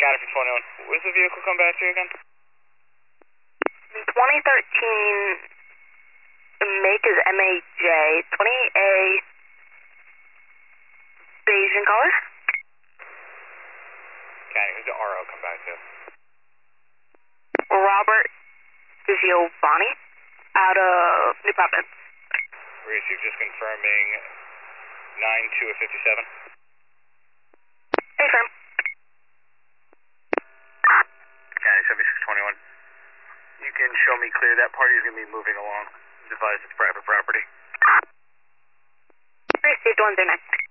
County for 21. What does the vehicle come back to again? 2013 make is MAJ, 28A, beige in color. County, who's the RO come back to? Robert Giovanni, out of New Providence. Receive, just confirming 9-2 of 57. Hey, firm. County 7621. You can show me clear. That party is going to be moving along. Advise it's private property. Received 109.